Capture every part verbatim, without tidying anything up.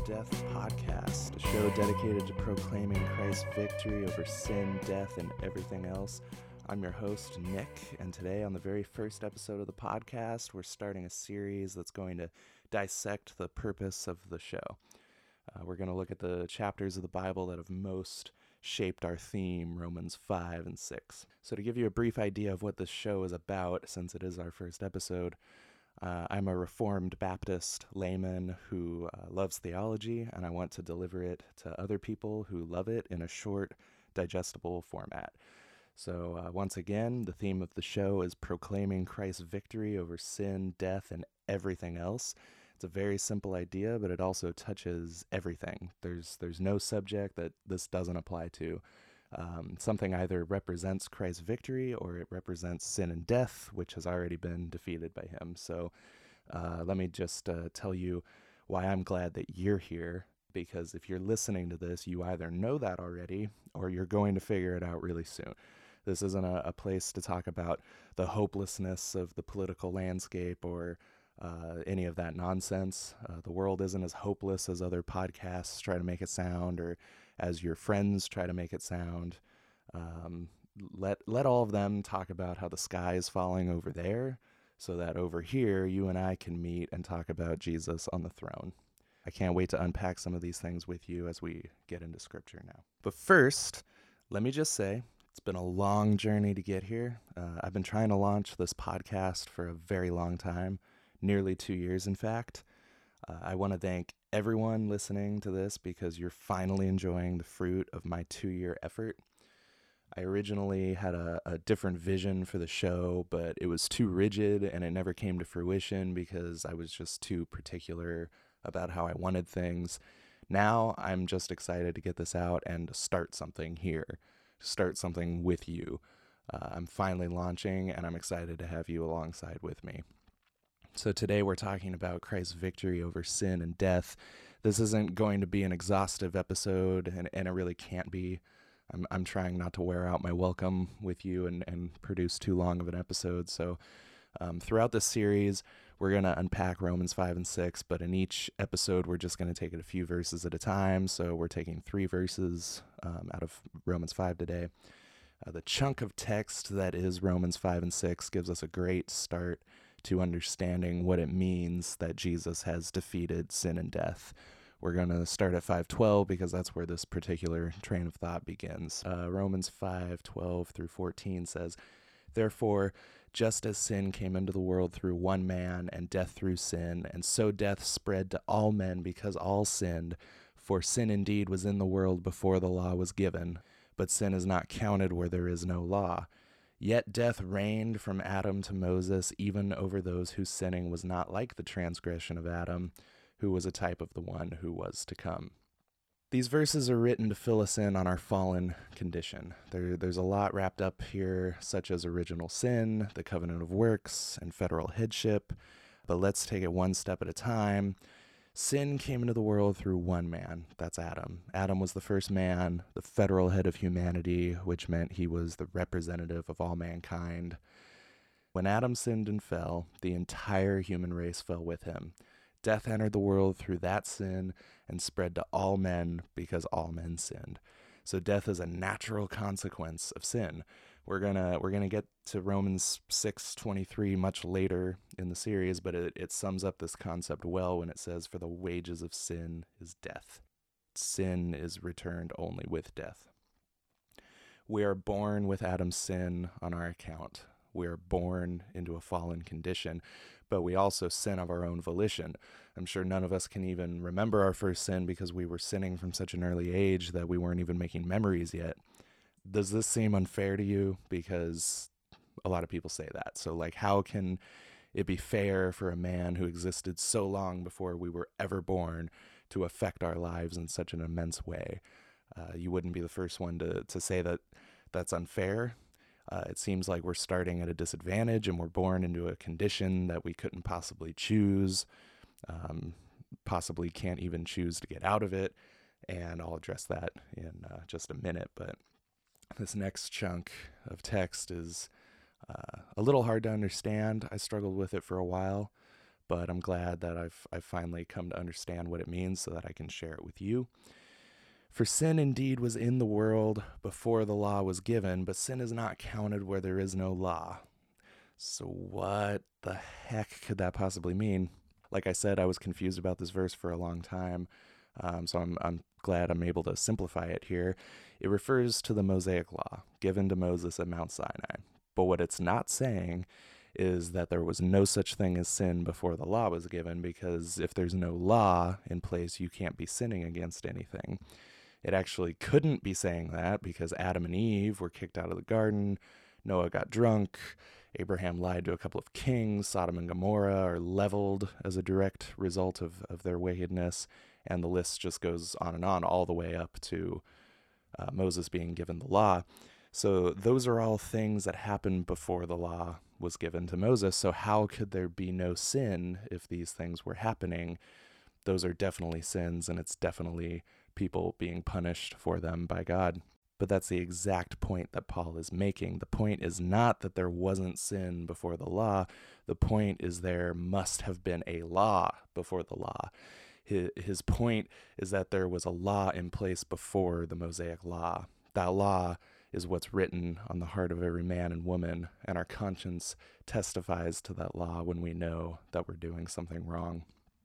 Death podcast, a show dedicated to proclaiming Christ's victory over sin, death, and everything else. I'm your host, Nick, and today on the very first episode of the podcast, we're starting a series that's going to dissect the purpose of the show. Uh, we're going to look at the chapters of the Bible that have most shaped our theme, Romans five and six. So to give you a brief idea of what this show is about, since it is our first episode, Uh, I'm a Reformed Baptist layman who uh, loves theology, and I want to deliver it to other people who love it in a short, digestible format. So uh, once again, the theme of the show is proclaiming Christ's victory over sin, death, and everything else. It's a very simple idea, but it also touches everything. There's there's no subject that this doesn't apply to. Um, something either represents Christ's victory or it represents sin and death, which has already been defeated by him. So uh, let me just uh, tell you why I'm glad that you're here, because if you're listening to this, you either know that already or you're going to figure it out really soon. This isn't a, a place to talk about the hopelessness of the political landscape or uh, any of that nonsense. Uh, the world isn't as hopeless as other podcasts try to make it sound, or as your friends try to make it sound. Um, let let all of them talk about how the sky is falling over there, so that over here you and I can meet and talk about Jesus on the throne. I can't wait to unpack some of these things with you as we get into Scripture now. But first, let me just say, it's been a long journey to get here. Uh, I've been trying to launch this podcast for a very long time, nearly two years in fact. Uh, I want to thank everyone listening to this because you're finally enjoying the fruit of my two-year effort. I originally had a, a different vision for the show, but it was too rigid and it never came to fruition because I was just too particular about how I wanted things. Now I'm just excited to get this out and to start something here, start something with you. Uh, I'm finally launching and I'm excited to have you alongside with me. So today we're talking about Christ's victory over sin and death. This isn't going to be an exhaustive episode, and, and it really can't be. I'm I'm trying not to wear out my welcome with you and, and produce too long of an episode. So um, throughout this series, we're going to unpack Romans five and six, but in each episode, we're just going to take it a few verses at a time. So we're taking three verses um, out of Romans five today. Uh, the chunk of text that is Romans five and six gives us a great start to understanding what it means that Jesus has defeated sin and death. We're going to start at five twelve because that's where this particular train of thought begins. Uh, Romans five twelve through fourteen says, "Therefore, just as sin came into the world through one man, and death through sin, and so death spread to all men because all sinned. For sin indeed was in the world before the law was given, but sin is not counted where there is no law. Yet death reigned from Adam to Moses, even over those whose sinning was not like the transgression of Adam, who was a type of the one who was to come." These verses are written to fill us in on our fallen condition. There, there's a lot wrapped up here, such as original sin, the covenant of works, and federal headship. But let's take it one step at a time. Sin came into the world through one man, that's Adam. Adam was the first man, the federal head of humanity, which meant he was the representative of all mankind. When Adam sinned and fell, the entire human race fell with him. Death entered the world through that sin and spread to all men because all men sinned. So death is a natural consequence of sin. We're gonna we're gonna get to Romans six twenty-three much later in the series, but it, it sums up this concept well when it says, "For the wages of sin is death." Sin is returned only with death. We are born with Adam's sin on our account. We are born into a fallen condition, but we also sin of our own volition. I'm sure none of us can even remember our first sin because we were sinning from such an early age that we weren't even making memories yet. Does this seem unfair to you? Because a lot of people say that. So, like, how can it be fair for a man who existed so long before we were ever born to affect our lives in such an immense way? Uh, you wouldn't be the first one to, to say that that's unfair. Uh, it seems like we're starting at a disadvantage and we're born into a condition that we couldn't possibly choose, um, possibly can't even choose to get out of it. And I'll address that in uh, just a minute. But this next chunk of text is uh, a little hard to understand. I struggled with it for a while, but I'm glad that I've, I've finally come to understand what it means so that I can share it with you. For sin indeed was in the world before the law was given, but sin is not counted where there is no law. So what the heck could that possibly mean? Like I said, I was confused about this verse for a long time, um, so I'm, I'm glad I'm able to simplify it here. It refers to the Mosaic law given to Moses at Mount Sinai. But what it's not saying is that there was no such thing as sin before the law was given, because if there's no law in place, you can't be sinning against anything. It actually couldn't be saying that because Adam and Eve were kicked out of the garden, Noah got drunk, Abraham lied to a couple of kings, Sodom and Gomorrah are leveled as a direct result of, of their wickedness, and the list just goes on and on all the way up to uh, Moses being given the law. So those are all things that happened before the law was given to Moses. So how could there be no sin if these things were happening? Those are definitely sins, and it's definitely people being punished for them by God. But that's the exact point that Paul is making. The point is not that there wasn't sin before the law. The point is there must have been a law before the law. His, his point is that there was a law in place before the Mosaic law. That law is what's written on the heart of every man and woman, and our conscience testifies to that law when we know that we're doing something wrong.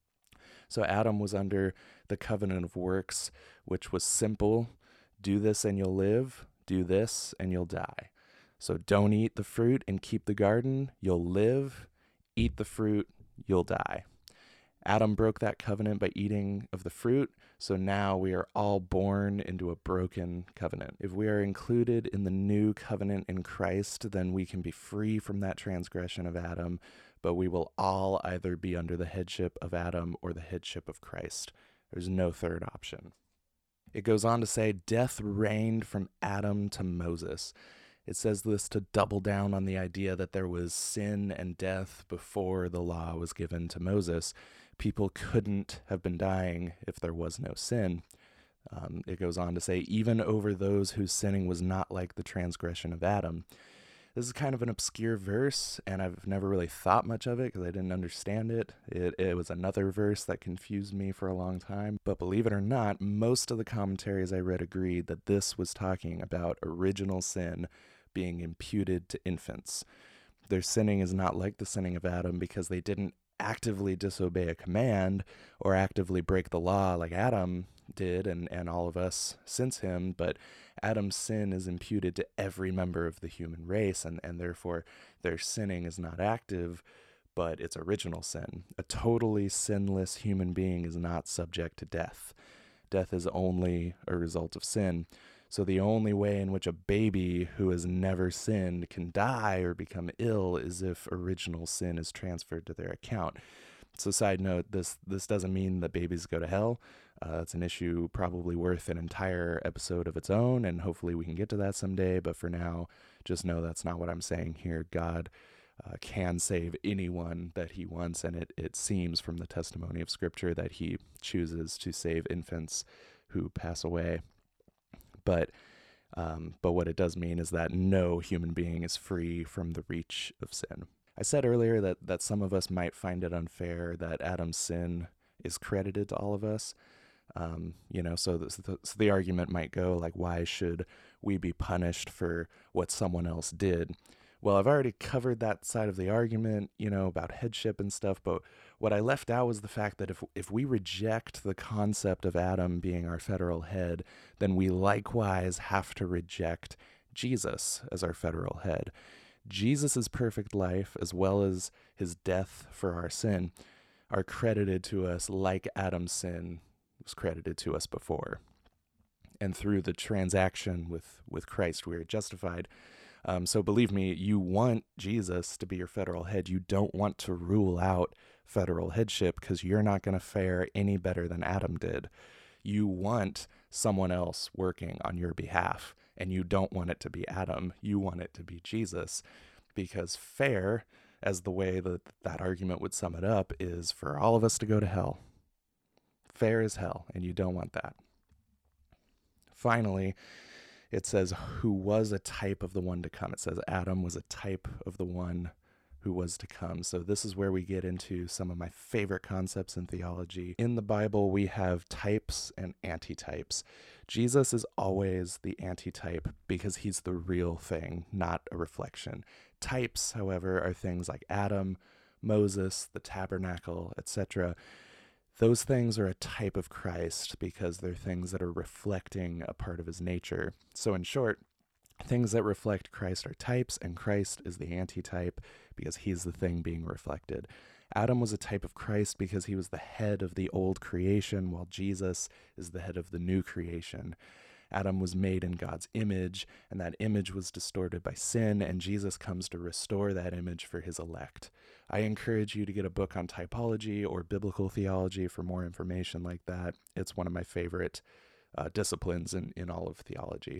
So Adam was under the covenant of works, which was simple. Do this and you'll live. Do this and you'll die. So don't eat the fruit and keep the garden. You'll live. Eat the fruit. You'll die. Adam broke that covenant by eating of the fruit. So now we are all born into a broken covenant. If we are included in the new covenant in Christ, then we can be free from that transgression of Adam, but we will all either be under the headship of Adam or the headship of Christ. There's no third option. It goes on to say, death reigned from Adam to Moses. It says this to double down on the idea that there was sin and death before the law was given to Moses. People couldn't have been dying if there was no sin. Um, it goes on to say, even over those whose sinning was not like the transgression of Adam. This is kind of an obscure verse, and I've never really thought much of it because I didn't understand it. it. It was another verse that confused me for a long time. But believe it or not, most of the commentaries I read agreed that this was talking about original sin being imputed to infants. Their sinning is not like the sinning of Adam because they didn't actively disobey a command or actively break the law like Adam did and, and all of us since him, but Adam's sin is imputed to every member of the human race, and, and therefore their sinning is not active, but it's original sin. A totally sinless human being is not subject to death. Death is only a result of sin. So the only way in which a baby who has never sinned can die or become ill is if original sin is transferred to their account. So side note, this this doesn't mean that babies go to hell. Uh, it's an issue probably worth an entire episode of its own, and hopefully we can get to that someday. But for now, just know that's not what I'm saying here. God uh, can save anyone that he wants, and it, it seems from the testimony of Scripture that he chooses to save infants who pass away. But um, but what it does mean is that no human being is free from the reach of sin. I said earlier that, that some of us might find it unfair that Adam's sin is credited to all of us. Um, you know, so the, so the argument might go like, why should we be punished for what someone else did? Well, I've already covered that side of the argument, you know, about headship and stuff, but what I left out was the fact that if if we reject the concept of Adam being our federal head, then we likewise have to reject Jesus as our federal head. Jesus' perfect life, as well as his death for our sin, are credited to us like Adam's sin was credited to us before. And through the transaction with, with Christ, we are justified. Um, so believe me, you want Jesus to be your federal head. You don't want to rule out federal headship because you're not going to fare any better than Adam did. You want someone else working on your behalf, and you don't want it to be Adam. You want it to be Jesus, because fair, as the way that that argument would sum it up, is for all of us to go to hell. Fair as hell, and you don't want that. Finally, it says, who was a type of the one to come. It says Adam was a type of the one who was to come. So this is where we get into some of my favorite concepts in theology. In the Bible, we have types and antitypes. Jesus is always the antitype because he's the real thing, not a reflection. Types, however, are things like Adam, Moses, the tabernacle, et cetera. Those things are a type of Christ because they're things that are reflecting a part of his nature. So in short, things that reflect Christ are types, and Christ is the antitype because he's the thing being reflected. Adam was a type of Christ because he was the head of the old creation, while Jesus is the head of the new creation. Adam was made in God's image, and that image was distorted by sin, and Jesus comes to restore that image for his elect. I encourage you to get a book on typology or biblical theology for more information like that. It's one of my favorite uh, disciplines in, in all of theology.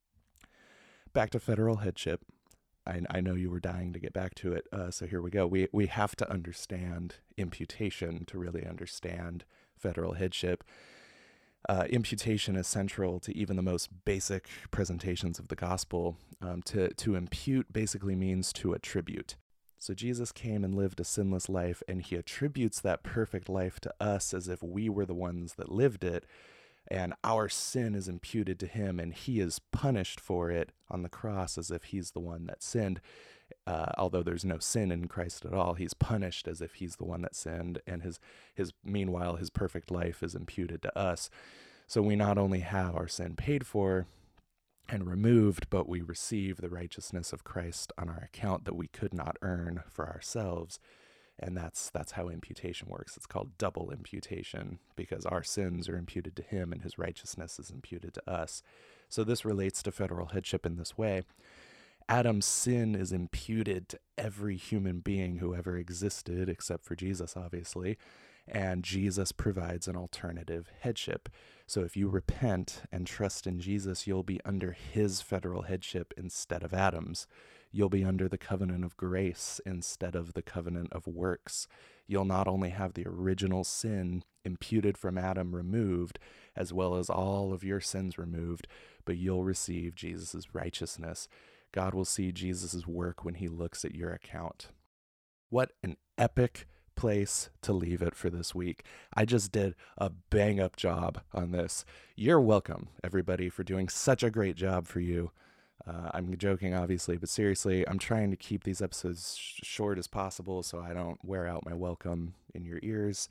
Back to federal headship. I, I know you were dying to get back to it, uh, so here we go. We we have to understand imputation to really understand federal headship. Uh, imputation is central to even the most basic presentations of the gospel. Um, to, to impute basically means to attribute. So Jesus came and lived a sinless life, and he attributes that perfect life to us as if we were the ones that lived it. And our sin is imputed to him, and he is punished for it on the cross as if he's the one that sinned. Uh, although there's no sin in Christ at all, he's punished as if he's the one that sinned, and his his meanwhile, his perfect life is imputed to us. So we not only have our sin paid for and removed, but we receive the righteousness of Christ on our account that we could not earn for ourselves. And that's that's how imputation works. It's called double imputation because our sins are imputed to him and his righteousness is imputed to us. So this relates to federal headship in this way. Adam's sin is imputed to every human being who ever existed, except for Jesus, obviously, and Jesus provides an alternative headship. So if you repent and trust in Jesus, you'll be under his federal headship instead of Adam's. You'll be under the covenant of grace instead of the covenant of works. You'll not only have the original sin imputed from Adam removed, as well as all of your sins removed, but you'll receive Jesus' righteousness. God will see Jesus' work when he looks at your account. What an epic place to leave it for this week. I just did a bang-up job on this. You're welcome, everybody, for doing such a great job for you. Uh, I'm joking, obviously, but seriously, I'm trying to keep these episodes sh- short as possible so I don't wear out my welcome in your ears.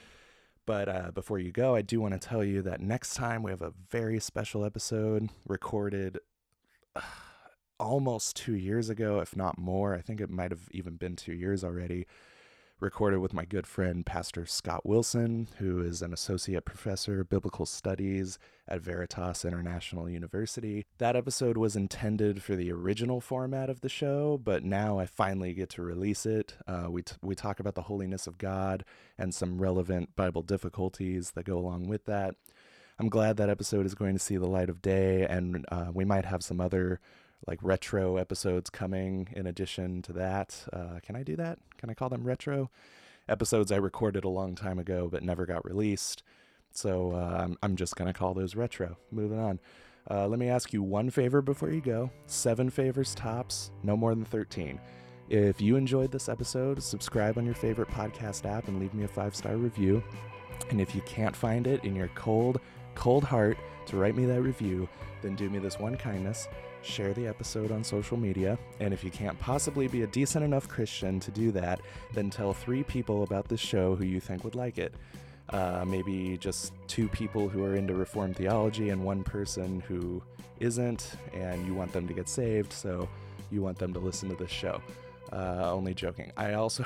But uh, before you go, I do want to tell you that next time we have a very special episode recorded uh, almost two years ago, if not more. I think it might have even been two years already. Recorded with my good friend, Pastor Scott Wilson, who is an associate professor of biblical studies at Veritas International University. That episode was intended for the original format of the show, but now I finally get to release it. Uh, we t- we talk about the holiness of God and some relevant Bible difficulties that go along with that. I'm glad that episode is going to see the light of day, and uh, we might have some other like retro episodes coming in addition to that. Uh, can I do that? Can I call them retro? Episodes I recorded a long time ago but never got released. So uh, I'm, I'm just going to call those retro. Moving on. Uh, let me ask you one favor before you go. Seven favors tops, no more than thirteen. If you enjoyed this episode, subscribe on your favorite podcast app and leave me a five-star review. And if you can't find it in your cold, cold heart to write me that review, then do me this one kindness. Share the episode on social media, and if you can't possibly be a decent enough Christian to do that, then tell three people about this show who you think would like it. Uh, maybe just two people who are into Reformed theology and one person who isn't, and you want them to get saved, so you want them to listen to this show. Uh, only joking. I also,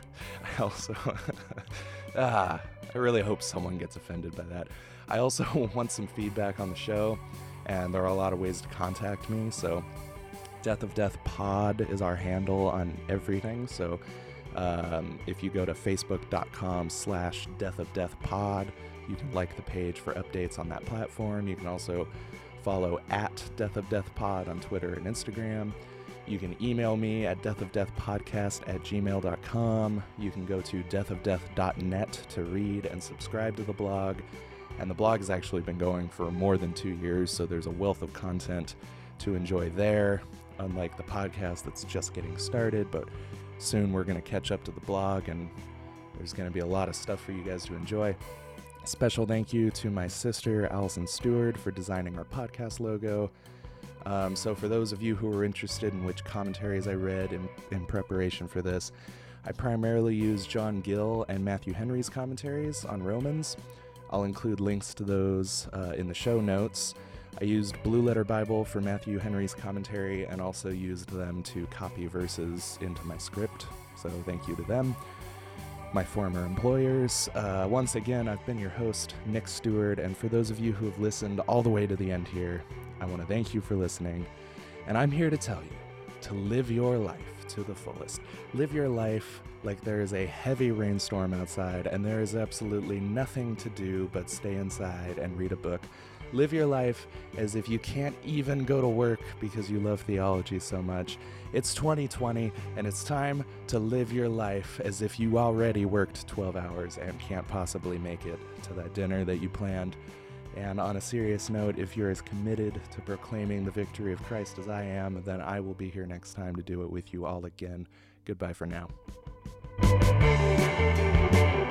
I also, ah, I really hope someone gets offended by that. I also want some feedback on the show. And there are a lot of ways to contact me. So Death of Death Pod is our handle on everything. So um, if you go to facebook.com slash Death of Death Pod, you can like the page for updates on that platform. You can also follow at Death of Death Pod on Twitter and Instagram. You can email me at deathofdeathpodcast at gmail dot com. You can go to death of death dot net to read and subscribe to the blog. And the blog has actually been going for more than two years, so there's a wealth of content to enjoy there, unlike the podcast that's just getting started. But soon we're going to catch up to the blog, and there's going to be a lot of stuff for you guys to enjoy. Special thank you to my sister, Allison Stewart, for designing our podcast logo. Um, so for those of you who are interested in which commentaries I read in, in preparation for this, I primarily use John Gill and Matthew Henry's commentaries on Romans. I'll include links to those uh, in the show notes. I used Blue Letter Bible for Matthew Henry's commentary and also used them to copy verses into my script, so thank you to them. My former employers. Uh, once again, I've been your host, Nick Stewart, and for those of you who have listened all the way to the end here, I want to thank you for listening, and I'm here to tell you to live your life to the fullest. Live your life like there is a heavy rainstorm outside and there is absolutely nothing to do but stay inside and read a book. Live your life as if you can't even go to work because you love theology so much. It's twenty twenty, and it's time to live your life as if you already worked twelve hours and can't possibly make it to that dinner that you planned. And on a serious note, if you're as committed to proclaiming the victory of Christ as I am, then I will be here next time to do it with you all again. Goodbye for now.